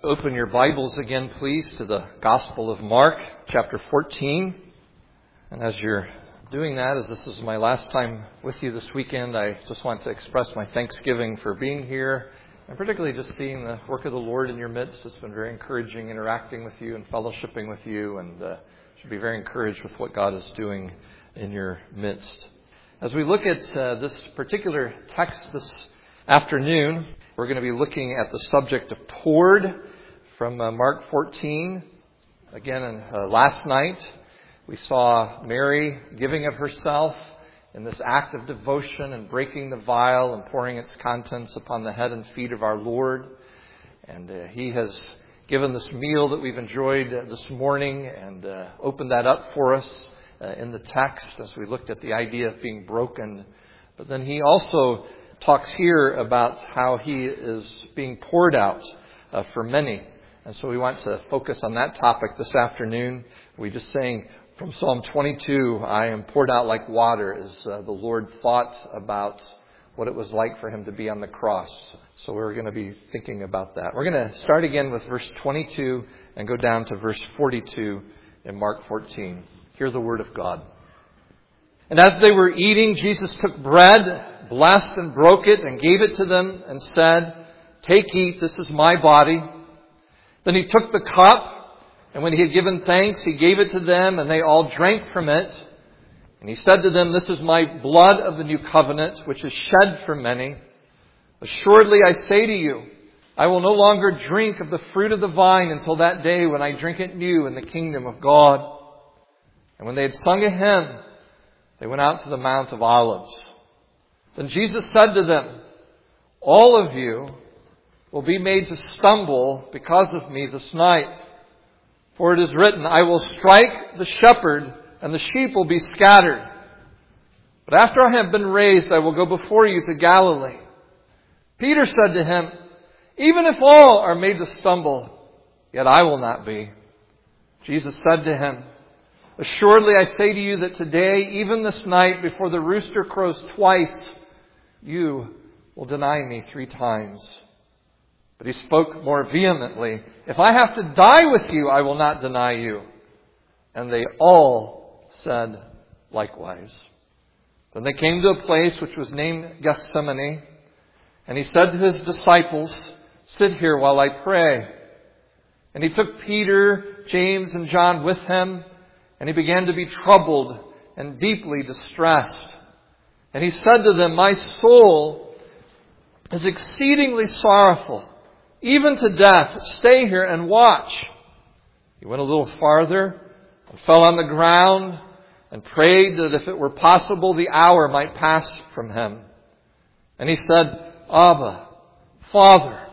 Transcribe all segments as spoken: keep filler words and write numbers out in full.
Open your Bibles again, please, to the Gospel of Mark, chapter fourteen. And as you're doing that, as this is my last time with you this weekend, I just want to express my thanksgiving for being here, and particularly just seeing the work of the Lord in your midst. It's been very encouraging interacting with you and fellowshipping with you, and uh, should be very encouraged with what God is doing in your midst. As we look at uh, this particular text this afternoon, we're going to be looking at the subject of poured from uh, Mark fourteen. Again, uh, last night we saw Mary giving of herself in this act of devotion and breaking the vial and pouring its contents upon the head and feet of our Lord. And uh, He has given this meal that we've enjoyed uh, this morning and uh, opened that up for us uh, in the text as we looked at the idea of being broken. But then He also talks here about how He is being poured out uh, for many. And so we want to focus on that topic this afternoon. We just sang from Psalm twenty-two, I am poured out like water, as uh, the Lord thought about what it was like for Him to be on the cross. So we're going to be thinking about that. We're going to start again with verse twenty-two and go down to verse forty-two in Mark fourteen. Hear the word of God. And as they were eating, Jesus took bread, blessed and broke it, and gave it to them, and said, Take, eat, this is my body. Then He took the cup, and when He had given thanks, He gave it to them, and they all drank from it. And He said to them, This is my blood of the new covenant, which is shed for many. Assuredly, I say to you, I will no longer drink of the fruit of the vine until that day when I drink it new in the kingdom of God. And when they had sung a hymn, they went out to the Mount of Olives. Then Jesus said to them, All of you will be made to stumble because of me this night. For it is written, I will strike the shepherd, and the sheep will be scattered. But after I have been raised, I will go before you to Galilee. Peter said to Him, Even if all are made to stumble, yet I will not be. Jesus said to him, Assuredly I say to you that today, even this night, before the rooster crows twice, you will deny me three times. But He spoke more vehemently, If I have to die with you, I will not deny you. And they all said likewise. Then they came to a place which was named Gethsemane, and He said to His disciples, Sit here while I pray. And He took Peter, James, and John with Him, and He began to be troubled and deeply distressed. And He said to them, My soul is exceedingly sorrowful, even to death. Stay here and watch. He went a little farther and fell on the ground and prayed that if it were possible, the hour might pass from Him. And He said, Abba, Father,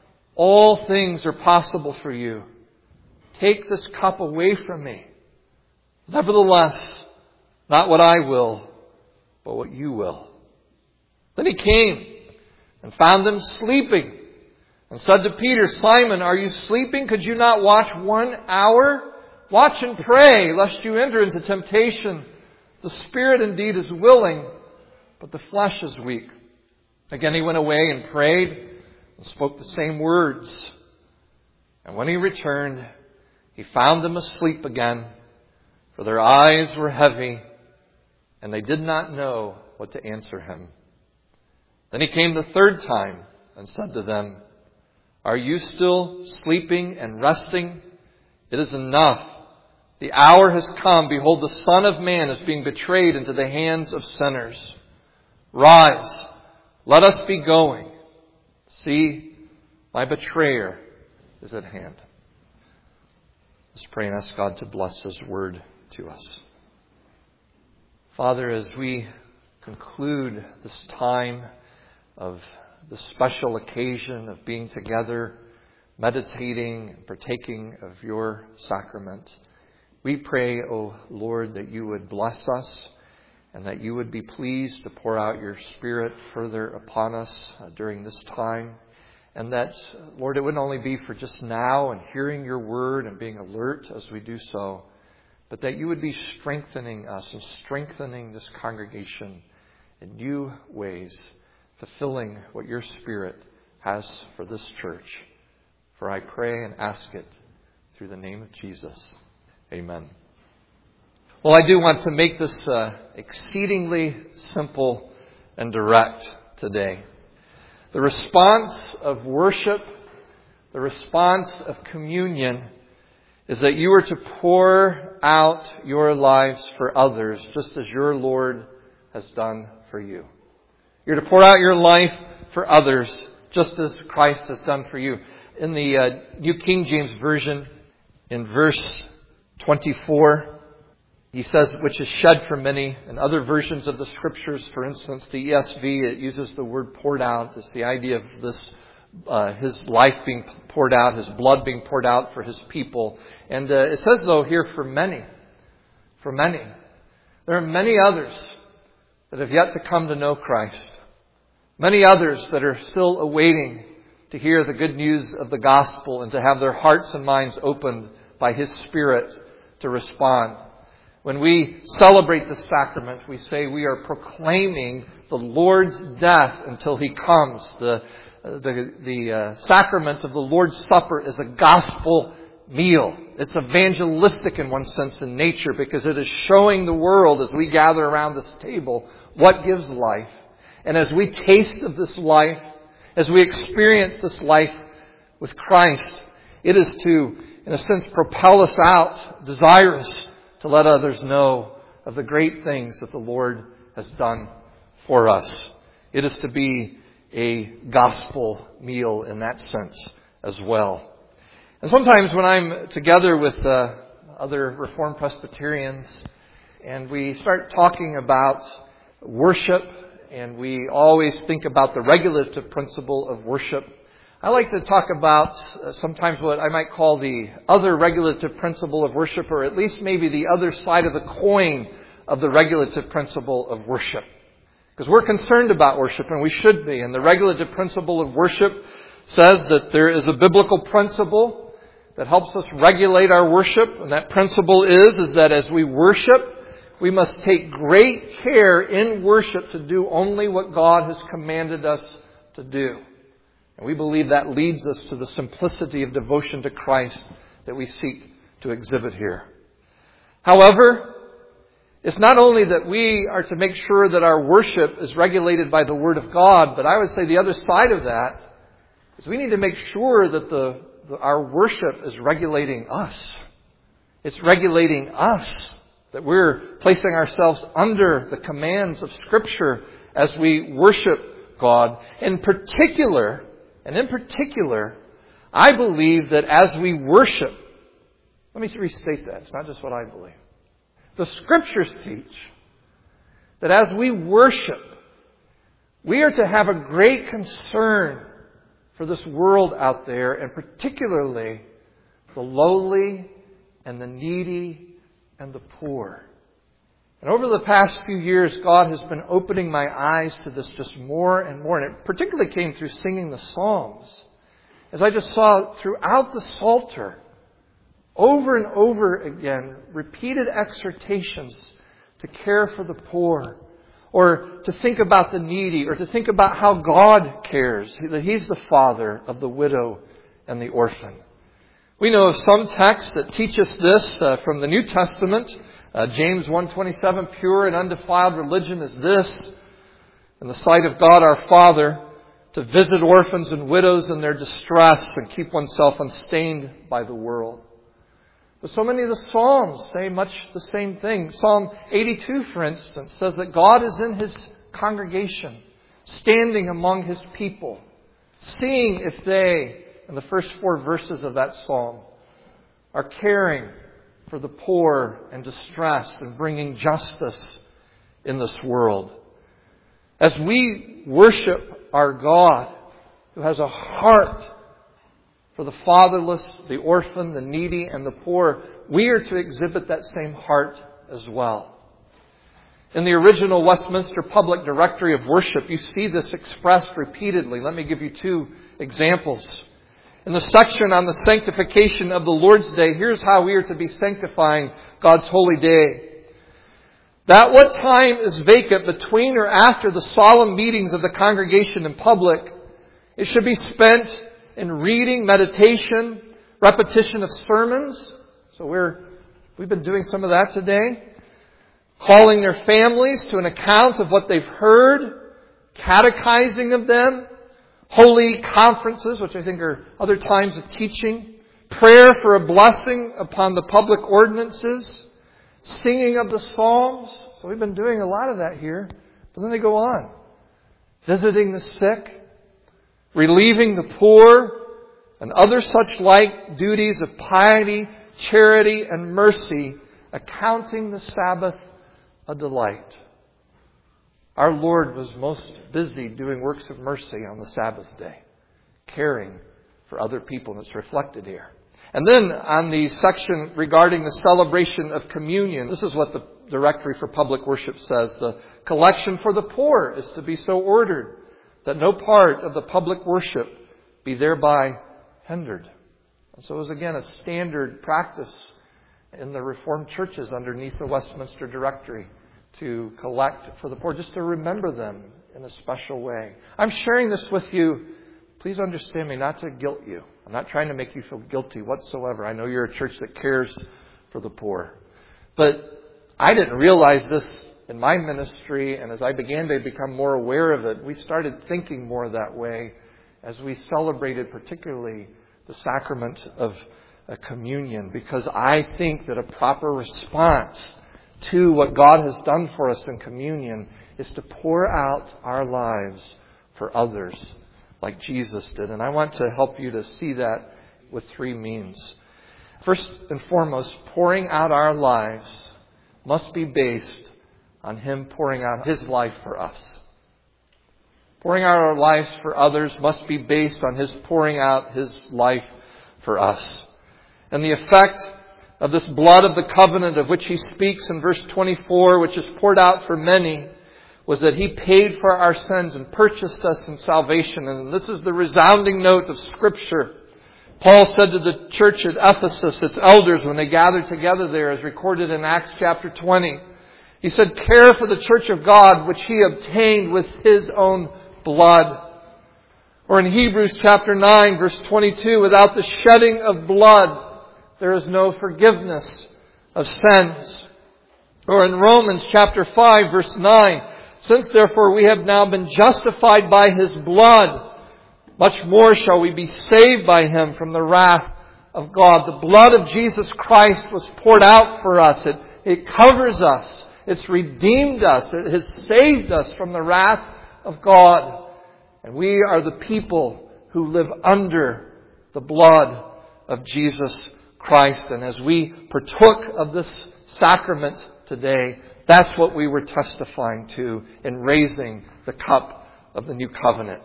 all things are possible for you. Take this cup away from me. Nevertheless, not what I will, but what you will. Then He came and found them sleeping and said to Peter, Simon, are you sleeping? Could you not watch one hour? Watch and pray, lest you enter into temptation. The spirit indeed is willing, but the flesh is weak. Again He went away and prayed and spoke the same words. And when He returned, He found them asleep again, for their eyes were heavy, and they did not know what to answer Him. Then He came the third time and said to them, Are you still sleeping and resting? It is enough. The hour has come. Behold, the Son of Man is being betrayed into the hands of sinners. Rise, let us be going. See, my betrayer is at hand. Let's pray and ask God to bless His word to us. Father, as we conclude this time of the special occasion of being together, meditating and partaking of your sacrament, we pray, O Lord, that you would bless us and that you would be pleased to pour out your Spirit further upon us uh, during this time. And that, Lord, it wouldn't only be for just now and hearing your word and being alert as we do so, but that you would be strengthening us and strengthening this congregation in new ways, fulfilling what your Spirit has for this church. For I pray and ask it through the name of Jesus. Amen. Well, I do want to make this uh, exceedingly simple and direct today. The response of worship, the response of communion, is that you are to pour out your lives for others, just as your Lord has done for you. You're to pour out your life for others, just as Christ has done for you. In the uh, New King James Version, in verse twenty-four, he says, which is shed for many. In other versions of the Scriptures, for instance, the E S V, it uses the word poured out. It's the idea of this, uh, his life being poured out, his blood being poured out for his people. And uh, it says, though, here, for many. For many. There are many others that have yet to come to know Christ. Many others that are still awaiting to hear the good news of the gospel and to have their hearts and minds opened by His Spirit to respond. When we celebrate the sacrament, we say we are proclaiming the Lord's death until He comes. The, the, the uh, sacrament of the Lord's Supper is a gospel meal. It's evangelistic in one sense in nature, because it is showing the world as we gather around this table what gives life. And as we taste of this life, as we experience this life with Christ, it is to, in a sense, propel us out, desirous to let others know of the great things that the Lord has done for us. It is to be a gospel meal in that sense as well. And sometimes when I'm together with uh, other Reformed Presbyterians and we start talking about worship, and we always think about the regulative principle of worship, I like to talk about uh, sometimes what I might call the other regulative principle of worship, or at least maybe the other side of the coin of the regulative principle of worship. Because we're concerned about worship, and we should be. And the regulative principle of worship says that there is a biblical principle that helps us regulate our worship. And that principle is, is that as we worship, we must take great care in worship to do only what God has commanded us to do. And we believe that leads us to the simplicity of devotion to Christ that we seek to exhibit here. However, it's not only that we are to make sure that our worship is regulated by the Word of God, but I would say the other side of that is we need to make sure that the, the our worship is regulating us. It's regulating us. That we're placing ourselves under the commands of Scripture as we worship God. In particular, and in particular, I believe that as we worship, let me restate that. It's not just what I believe. The Scriptures teach that as we worship, we are to have a great concern for this world out there, and particularly the lowly and the needy and the poor. And over the past few years, God has been opening my eyes to this just more and more. And it particularly came through singing the Psalms. As I just saw throughout the Psalter, over and over again, repeated exhortations to care for the poor, or to think about the needy, or to think about how God cares, that He's the Father of the widow and the orphan. We know of some texts that teach us this uh, from the New Testament. Uh, James one twenty-seven, pure and undefiled religion is this, in the sight of God our Father, to visit orphans and widows in their distress and keep oneself unstained by the world. But so many of the Psalms say much the same thing. Psalm eighty-two, for instance, says that God is in His congregation, standing among His people, seeing if they, in the first four verses of that psalm, are caring for the poor and distressed and bringing justice in this world. As we worship our God, who has a heart for the fatherless, the orphan, the needy, and the poor, we are to exhibit that same heart as well. In the original Westminster Public Directory of Worship, you see this expressed repeatedly. Let me give you two examples. In the section on the sanctification of the Lord's Day, here's how we are to be sanctifying God's holy day. That what time is vacant between or after the solemn meetings of the congregation in public, it should be spent in reading, meditation, repetition of sermons. So we're, we've been doing some of that today. Calling their families to an account of what they've heard, catechizing of them, holy conferences, which I think are other times of teaching, prayer for a blessing upon the public ordinances, singing of the Psalms. So we've been doing a lot of that here. But then they go on. Visiting the sick, relieving the poor, and other such like duties of piety, charity, and mercy, accounting the Sabbath a delight. Our Lord was most busy doing works of mercy on the Sabbath day, caring for other people, and it's reflected here. And then on the section regarding the celebration of communion, this is what the Directory for Public Worship says. The collection for the poor is to be so ordered that no part of the public worship be thereby hindered. And so it was again a standard practice in the Reformed churches underneath the Westminster Directory to collect for the poor, just to remember them in a special way. I'm sharing this with you. Please understand me, not to guilt you. I'm not trying to make you feel guilty whatsoever. I know you're a church that cares for the poor. But I didn't realize this in my ministry, and as I began to become more aware of it, we started thinking more that way as we celebrated particularly the sacrament of a communion, because I think that a proper response to what God has done for us in communion is to pour out our lives for others like Jesus did. And I want to help you to see that with three means. First and foremost, pouring out our lives must be based on Him pouring out His life for us. Pouring out our lives for others must be based on His pouring out His life for us. And the effect of this blood of the covenant of which He speaks in verse twenty-four, which is poured out for many, was that He paid for our sins and purchased us in salvation. And this is the resounding note of Scripture. Paul said to the church at Ephesus, its elders, when they gathered together there, as recorded in Acts chapter twenty, he said, "Care for the church of God, which He obtained with His own blood." Or in Hebrews chapter nine, verse twenty-two, "Without the shedding of blood, there is no forgiveness of sins." Or in Romans chapter five, verse nine, "Since therefore we have now been justified by His blood, much more shall we be saved by Him from the wrath of God." The blood of Jesus Christ was poured out for us. It, it covers us. It's redeemed us. It has saved us from the wrath of God. And we are the people who live under the blood of Jesus Christ. And as we partook of this sacrament today, that's what we were testifying to in raising the cup of the new covenant.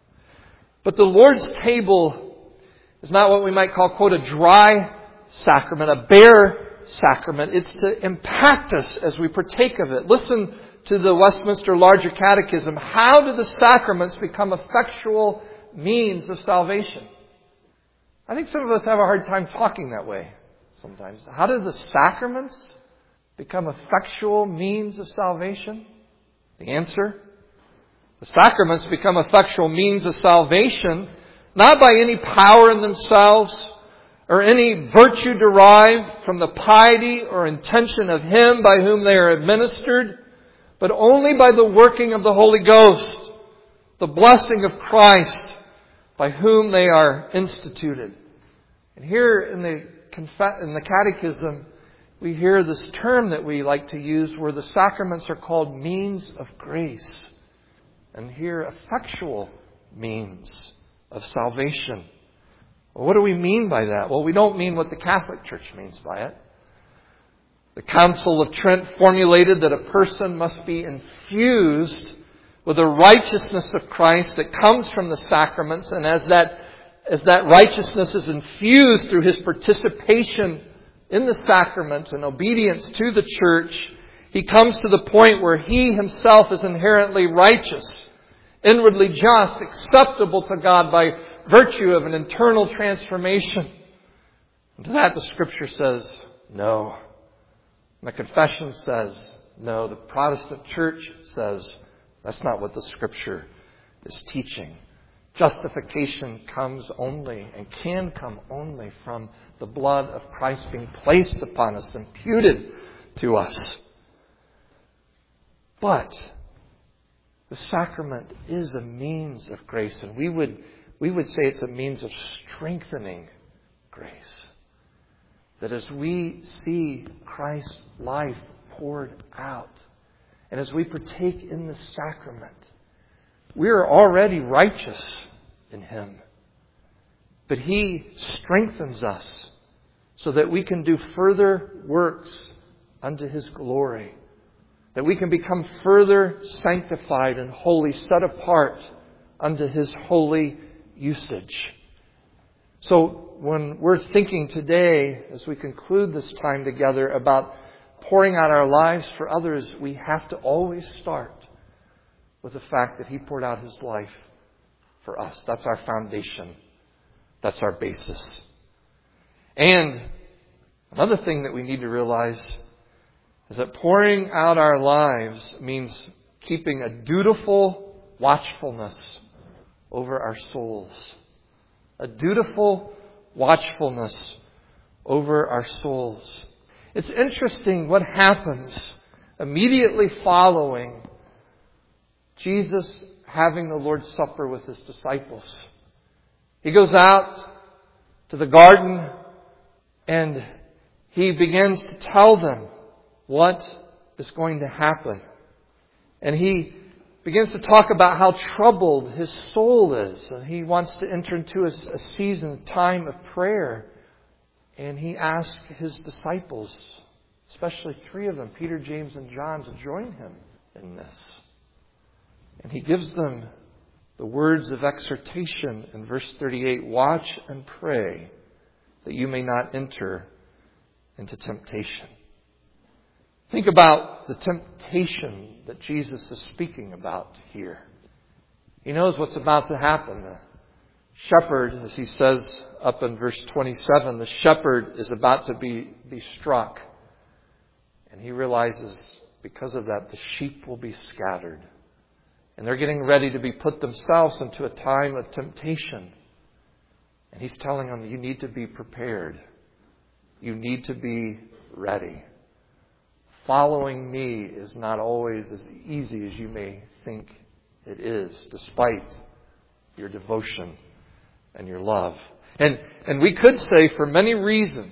But the Lord's table is not what we might call, quote, a dry sacrament, a bare sacrament. It's to impact us as we partake of it. Listen to the Westminster Larger Catechism. How do the sacraments become effectual means of salvation? I think some of us have a hard time talking that way sometimes. How do the sacraments become effectual means of salvation? The answer: the sacraments become effectual means of salvation not by any power in themselves or any virtue derived from the piety or intention of Him by whom they are administered, but only by the working of the Holy Ghost, the blessing of Christ by whom they are instituted. And here in the in the Catechism, we hear this term that we like to use where the sacraments are called means of grace. And here, effectual means of salvation. Well, what do we mean by that? Well, we don't mean what the Catholic Church means by it. The Council of Trent formulated that a person must be infused with the righteousness of Christ that comes from the sacraments, and as that as that righteousness is infused through his participation in the sacrament and obedience to the church, he comes to the point where he himself is inherently righteous, inwardly just, acceptable to God by virtue of an internal transformation. And to that the Scripture says no. And the confession says no. The Protestant Church says that's not what the Scripture is teaching. Justification comes only and can come only from the blood of Christ being placed upon us, imputed to us. But the sacrament is a means of grace, and we would we would say it's a means of strengthening grace. That as we see Christ's life poured out, and as we partake in the sacrament, we are already righteous in Him. But He strengthens us so that we can do further works unto His glory. That we can become further sanctified and holy, set apart unto His holy usage. So when we're thinking today, as we conclude this time together, about pouring out our lives for others, we have to always start with the fact that He poured out His life for us. That's our foundation. That's our basis. And another thing that we need to realize is that pouring out our lives means keeping a dutiful watchfulness over our souls. A dutiful watchfulness over our souls. It's interesting what happens immediately following Jesus having the Lord's Supper with His disciples. He goes out to the garden and He begins to tell them what is going to happen. And He begins to talk about how troubled His soul is. And He wants to enter into a, a season, a time of prayer. And He asks His disciples, especially three of them, Peter, James, and John, to join Him in this. And He gives them the words of exhortation in verse thirty-eight. Watch and pray that you may not enter into temptation. Think about the temptation that Jesus is speaking about here. He knows what's about to happen. The shepherd, as He says up in verse twenty-seven, the shepherd is about to be, be struck. And He realizes because of that, the sheep will be scattered. And they're getting ready to be put themselves into a time of temptation. And He's telling them, you need to be prepared. You need to be ready. Following me is not always as easy as you may think it is, despite your devotion and your love. And, and we could say for many reasons,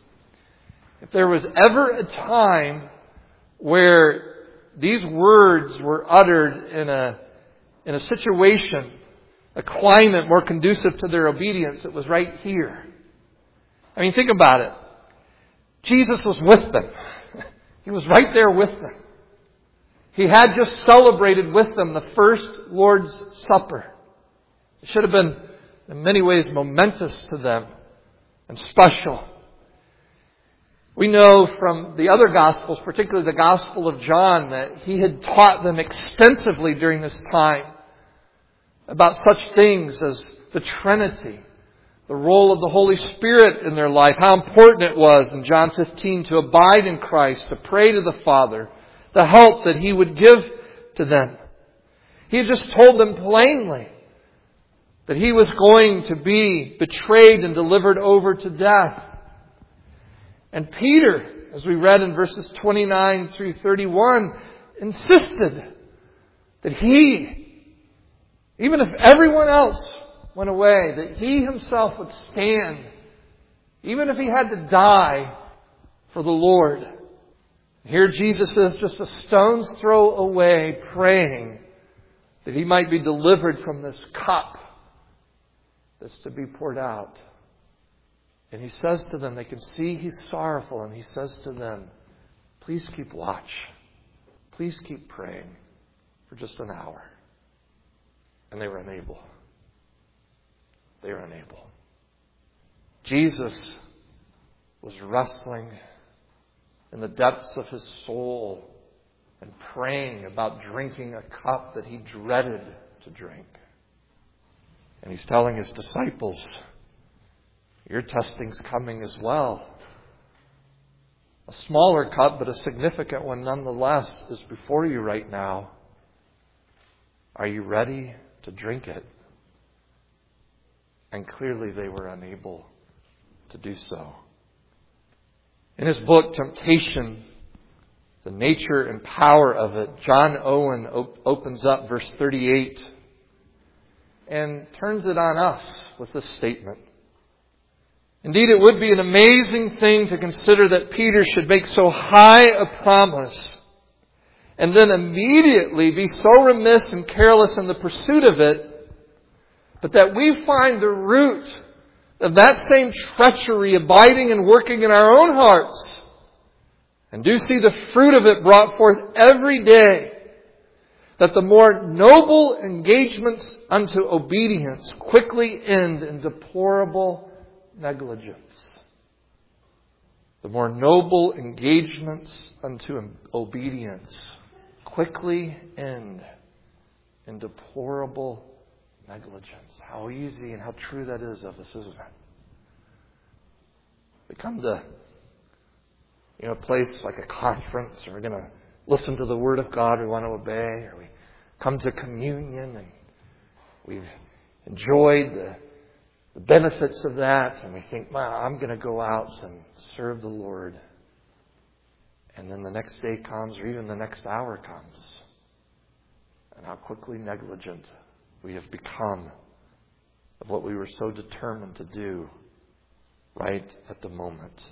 if there was ever a time where these words were uttered in a, in a situation, a climate more conducive to their obedience, it was right here. I mean, think about it. Jesus was with them. He was right there with them. He had just celebrated with them the first Lord's Supper. It should have been in many ways momentous to them and special. We know from the other Gospels, particularly the Gospel of John, that He had taught them extensively during this time about such things as the Trinity, the role of the Holy Spirit in their life, how important it was in John fifteen to abide in Christ, to pray to the Father, the help that He would give to them. He had just told them plainly that He was going to be betrayed and delivered over to death. And Peter, as we read in verses twenty-nine through thirty-one, insisted that he, even if everyone else went away, that he himself would stand, even if he had to die for the Lord. Here Jesus is just a stone's throw away, praying that He might be delivered from this cup that's to be poured out. And He says to them, they can see He's sorrowful, and He says to them, please keep watch. Please keep praying for just an hour. And they were unable. They were unable. Jesus was wrestling in the depths of His soul and praying about drinking a cup that He dreaded to drink. And He's telling His disciples, your testing's coming as well. A smaller cup, but a significant one nonetheless, is before you right now. Are you ready to drink it? And clearly they were unable to do so. In his book, Temptation, the nature and power of it, John Owen op- opens up verse thirty-eight and turns it on us with this statement. Indeed, it would be an amazing thing to consider that Peter should make so high a promise and then immediately be so remiss and careless in the pursuit of it, but that we find the root of that same treachery abiding and working in our own hearts, and do see the fruit of it brought forth every day, that the more noble engagements unto obedience quickly end in deplorable negligence. The more noble engagements unto obedience quickly end in deplorable negligence. How easy and how true that is of us, isn't it? We come to you know, a place like a conference, and we're going to listen to the Word of God we want to obey, or we come to communion and we've enjoyed the, the benefits of that, and we think, well, I'm going to go out and serve the Lord. And then the next day comes, or even the next hour comes, and how quickly negligent we have become of what we were so determined to do right at the moment.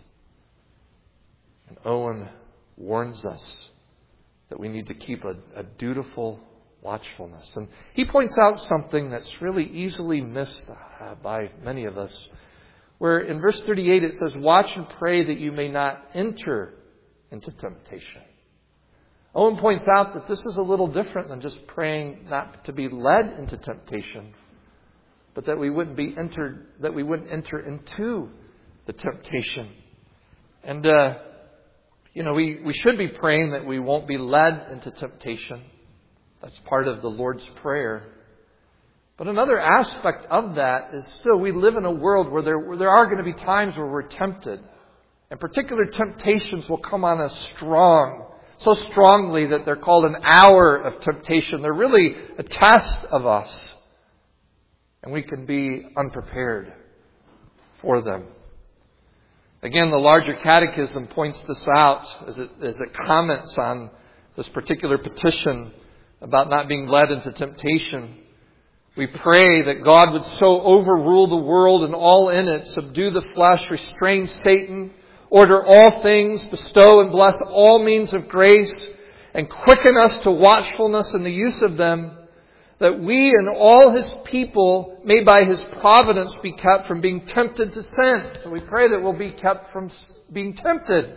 And Owen warns us that we need to keep a, a dutiful watchfulness. And he points out something that's really easily missed uh, by many of us, where in verse thirty-eight it says, "Watch and pray that you may not enter into temptation." Owen points out that this is a little different than just praying not to be led into temptation, but that we wouldn't be entered, that we wouldn't enter into the temptation. And uh, you know, we, we should be praying that we won't be led into temptation. That's part of the Lord's Prayer. But another aspect of that is still we live in a world where there, where there are going to be times where we're tempted. And particular temptations will come on us strong. So strongly that they're called an hour of temptation. They're really a test of us. And we can be unprepared for them. Again, the larger catechism points this out as it, as it comments on this particular petition about not being led into temptation. We pray that God would so overrule the world and all in it, subdue the flesh, restrain Satan, order all things, bestow and bless all means of grace, and quicken us to watchfulness in the use of them, that we and all His people may by His providence be kept from being tempted to sin. So we pray that we'll be kept from being tempted.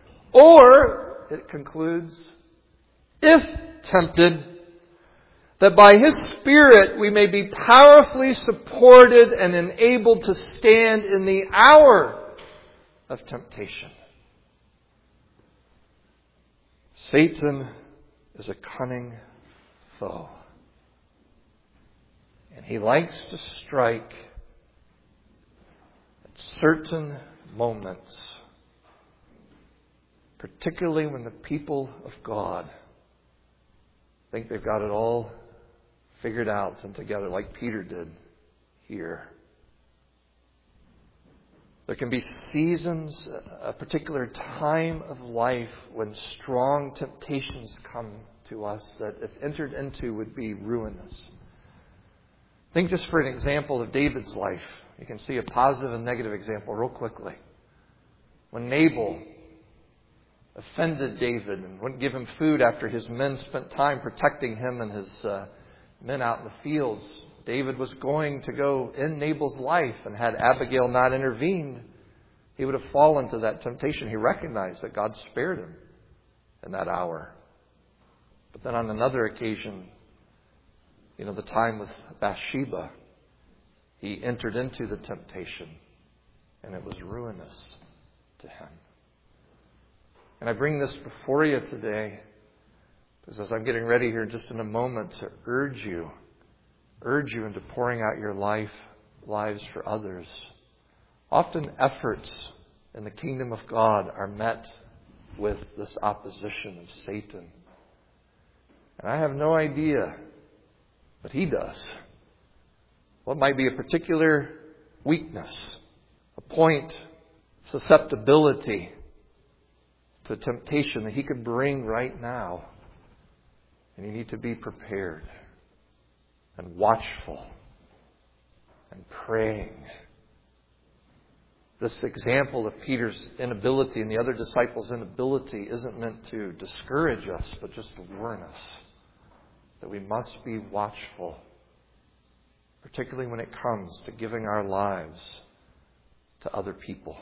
Or, it concludes, if tempted, that by His Spirit we may be powerfully supported and enabled to stand in the hour of temptation. Satan is a cunning foe. And he likes to strike at certain moments, particularly when the people of God think they've got it all figured out and together, like Peter did here. There can be seasons, a particular time of life when strong temptations come to us that, if entered into, would be ruinous. Think just for an example of David's life. You can see a positive and negative example real quickly. When Nabal offended David and wouldn't give him food after his men spent time protecting him and his uh, men out in the fields, David was going to go in Nabal's life, and had Abigail not intervened, he would have fallen to that temptation. He recognized that God spared him in that hour. But then on another occasion, you know, the time with Bathsheba, he entered into the temptation, and it was ruinous to him. And I bring this before you today because as I'm getting ready here just in a moment to urge you, urge you into pouring out your life, lives for others. Often efforts in the kingdom of God are met with this opposition of Satan. And I have no idea, but he does, what might be a particular weakness, a point of susceptibility to temptation that He could bring right now. And you need to be prepared and watchful and praying. This example of Peter's inability and the other disciples' inability isn't meant to discourage us, but just to warn us that we must be watchful, particularly when it comes to giving our lives to other people.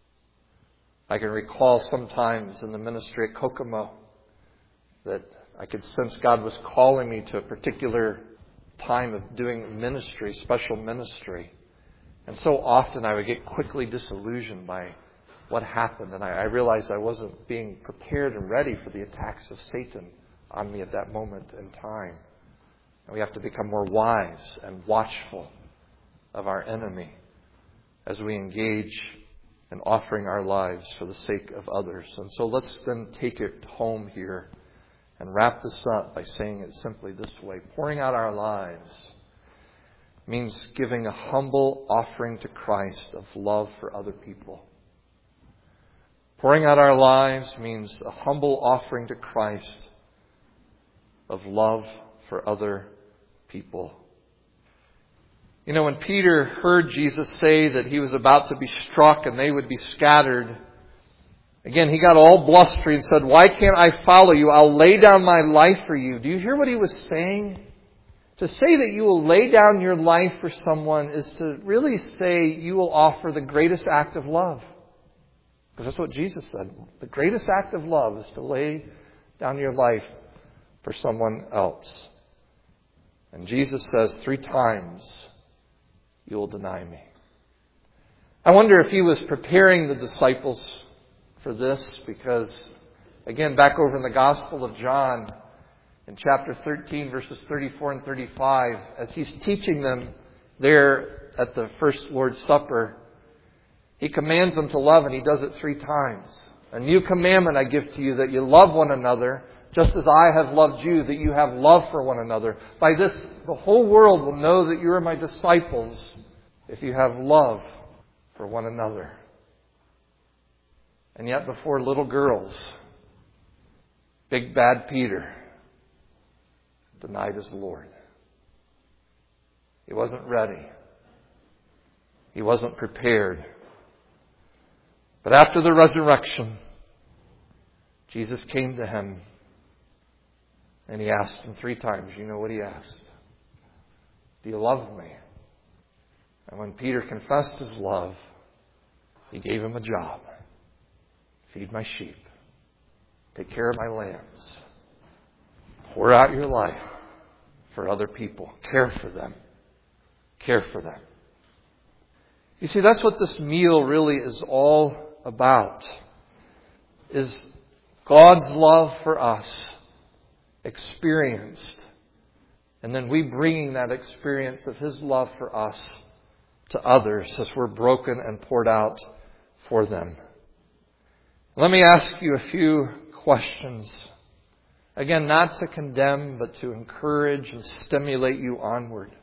I can recall sometimes in the ministry at Kokomo that I could sense God was calling me to a particular time of doing ministry, special ministry. And so often I would get quickly disillusioned by what happened. And I, I realized I wasn't being prepared and ready for the attacks of Satan on me at that moment in time. And we have to become more wise and watchful of our enemy as we engage in offering our lives for the sake of others. And so let's then take it home here and wrap this up by saying it simply this way. Pouring out our lives means giving a humble offering to Christ of love for other people. Pouring out our lives means a humble offering to Christ of love for other people. You know, when Peter heard Jesus say that he was about to be struck and they would be scattered, again, he got all blustery and said, "Why can't I follow you? I'll lay down my life for you." Do you hear what he was saying? To say that you will lay down your life for someone is to really say you will offer the greatest act of love. Because that's what Jesus said. The greatest act of love is to lay down your life for someone else. And Jesus says three times, "You will deny me." I wonder if he was preparing the disciples for this, because, again, back over in the Gospel of John, in chapter thirteen, verses thirty-four and thirty-five, as he's teaching them there at the first Lord's Supper, he commands them to love, and he does it three times. "A new commandment I give to you, that you love one another, just as I have loved you, that you have love for one another. By this, the whole world will know that you are my disciples, if you have love for one another." And yet before little girls, big bad Peter denied his Lord. He wasn't ready. He wasn't prepared. But after the resurrection, Jesus came to him and he asked him three times. You know what he asked? "Do you love me?" And when Peter confessed his love, he gave him a job. "Feed my sheep. Take care of my lambs. Pour out your life for other people. Care for them. Care for them." You see, that's what this meal really is all about. Is God's love for us experienced. And then we bringing that experience of His love for us to others as we're broken and poured out for them. Let me ask you a few questions. Again, not to condemn, but to encourage and stimulate you onward.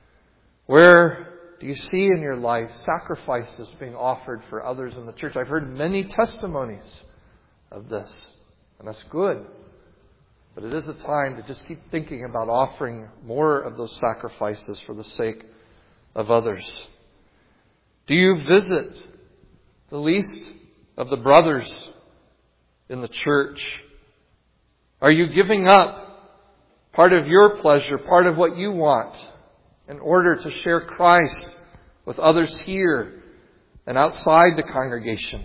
Where do you see in your life sacrifices being offered for others in the church? I've heard many testimonies of this, and that's good. But it is a time to just keep thinking about offering more of those sacrifices for the sake of others. Do you visit the least of the brothers in the church? Are you giving up part of your pleasure, part of what you want, in order to share Christ with others here and outside the congregation?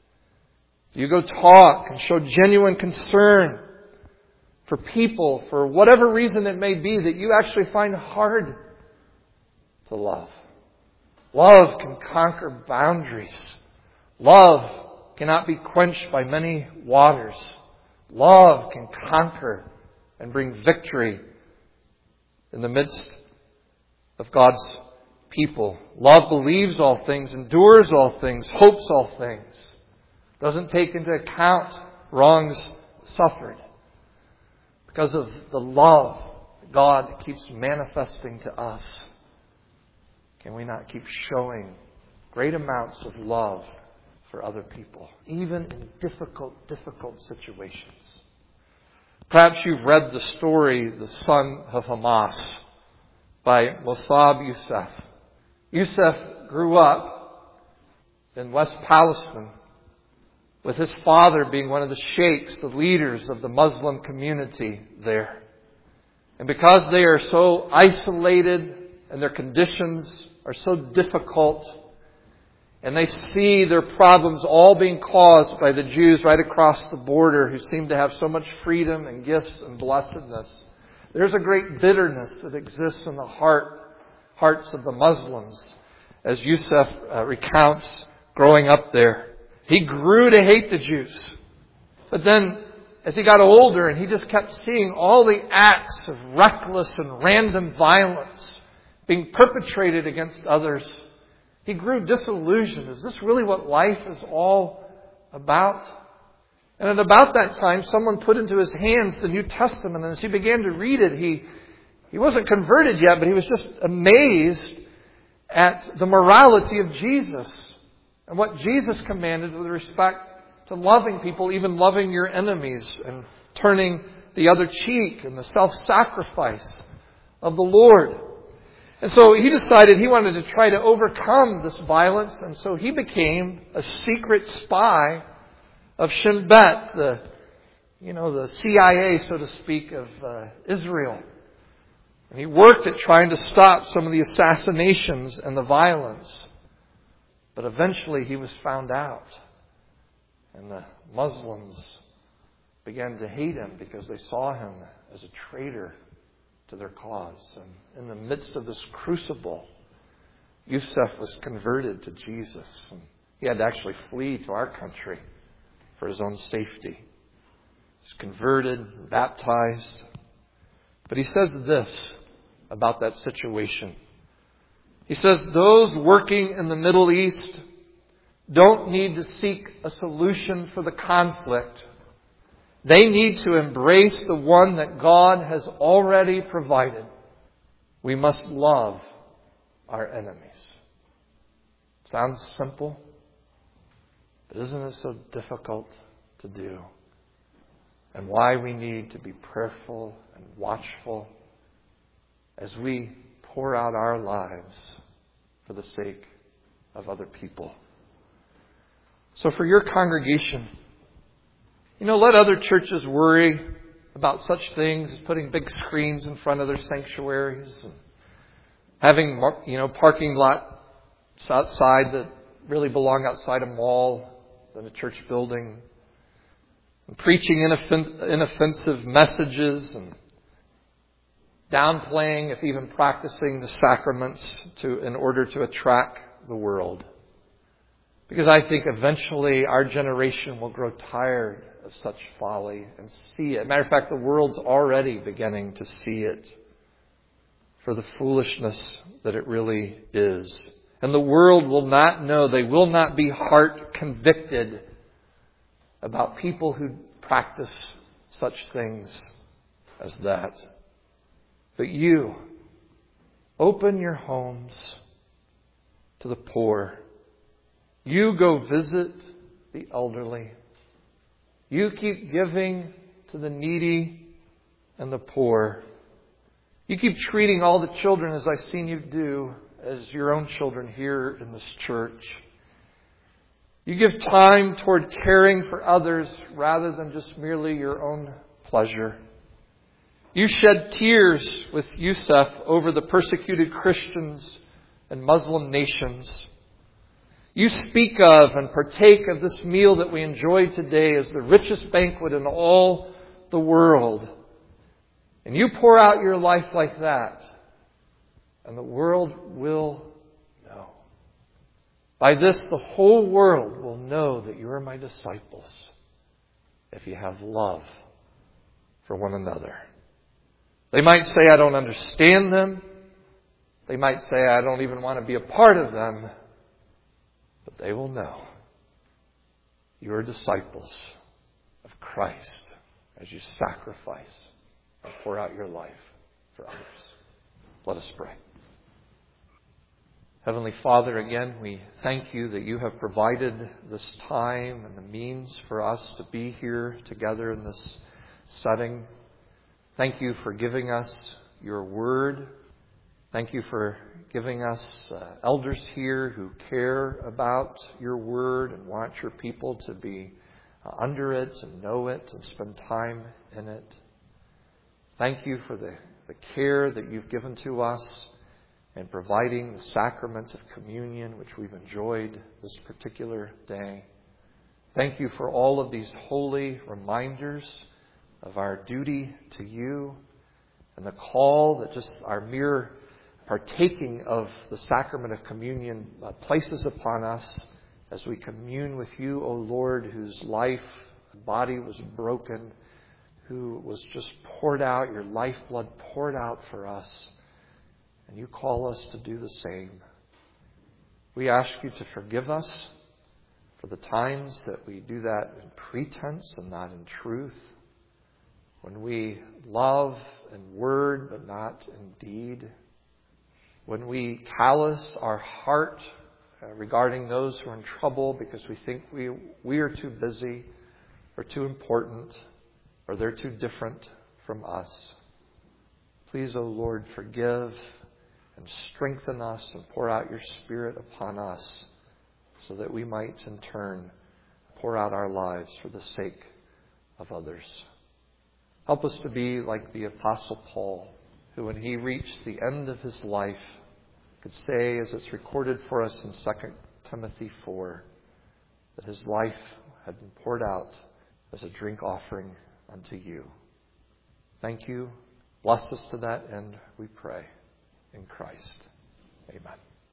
Do you go talk and show genuine concern for people for whatever reason it may be that you actually find hard to love? Love can conquer boundaries. Love cannot be quenched by many waters. Love can conquer and bring victory in the midst of God's people. Love believes all things, endures all things, hopes all things, doesn't take into account wrongs suffered. Because of the love God keeps manifesting to us. can we not keep showing great amounts of love for other people, even in difficult, difficult situations? Perhaps you've read the story, The Son of Hamas, by Mossab Youssef. Youssef grew up in West Palestine, with his father being one of the sheikhs, the leaders of the Muslim community there. And because they are so isolated and their conditions are so difficult, and they see their problems all being caused by the Jews right across the border who seem to have so much freedom and gifts and blessedness, there's a great bitterness that exists in the heart, hearts of the Muslims, as Youssef uh, recounts growing up there. He grew to hate the Jews. But then, as he got older and he just kept seeing all the acts of reckless and random violence being perpetrated against others, he grew disillusioned. Is this really what life is all about? And at about that time, someone put into his hands the New Testament. And as he began to read it, he, he wasn't converted yet, but he was just amazed at the morality of Jesus and what Jesus commanded with respect to loving people, even loving your enemies and turning the other cheek, and the self-sacrifice of the Lord. And so he decided he wanted to try to overcome this violence, and so he became a secret spy of Shin Bet, the, you know, the C I A, so to speak, of uh, Israel. And he worked at trying to stop some of the assassinations and the violence. But eventually he was found out. And the Muslims began to hate him because they saw him as a traitor to their cause. And in the midst of this crucible, Youssef was converted to Jesus. And he had to actually flee to our country for his own safety. He was converted, baptized. But he says this about that situation. He says, those working in the Middle East don't need to seek a solution for the conflict. They need to embrace the one that God has already provided. We must love our enemies. Sounds simple, but isn't it so difficult to do? And why we need to be prayerful and watchful as we pour out our lives for the sake of other people. So for your congregation, you know, let other churches worry about such things as putting big screens in front of their sanctuaries and having, you know, parking lots outside that really belong outside a mall than a church building, and preaching inoffensive messages and downplaying, if even practicing, the sacraments to in order to attract the world. Because I think eventually our generation will grow tired of such folly and see it. Matter of fact, the world's already beginning to see it for the foolishness that it really is. And the world will not know, they will not be heart convicted about people who practice such things as that. But you, open your homes to the poor. You go visit the elderly. You keep giving to the needy and the poor. You keep treating all the children, as I've seen you do, as your own children here in this church. You give time toward caring for others rather than just merely your own pleasure. You shed tears with Youssef over the persecuted Christians and Muslim nations. You speak of and partake of this meal that we enjoy today as the richest banquet in all the world. And you pour out your life like that, and the world will know. By this, the whole world will know that you are my disciples if you have love for one another. They might say, I don't understand them. They might say, I don't even want to be a part of them. But they will know you are disciples of Christ as you sacrifice and pour out your life for others. Let us pray. Heavenly Father, again, we thank you that you have provided this time and the means for us to be here together in this setting. Thank you for giving us your word. Thank you for giving us uh, elders here who care about your word and want your people to be uh, under it and know it and spend time in it. Thank you for the, the care that you've given to us in providing the sacrament of communion, which we've enjoyed this particular day. Thank you for all of these holy reminders of our duty to you and the call that just our mere partaking of the sacrament of communion uh, places upon us as we commune with you, O Lord, whose life and body was broken, who was just poured out, your lifeblood poured out for us. And you call us to do the same. We ask you to forgive us for the times that we do that in pretense and not in truth. When we love in word but not in deed. When we callous our heart uh, regarding those who are in trouble because we think we, we are too busy or too important or they're too different from us. Please, O Lord, forgive and strengthen us and pour out your Spirit upon us so that we might in turn pour out our lives for the sake of others. Help us to be like the Apostle Paul, who when he reached the end of his life could say, as it's recorded for us in Second Timothy four, that his life had been poured out as a drink offering unto you. Thank you. Bless us to that end, we pray. In Christ. Amen.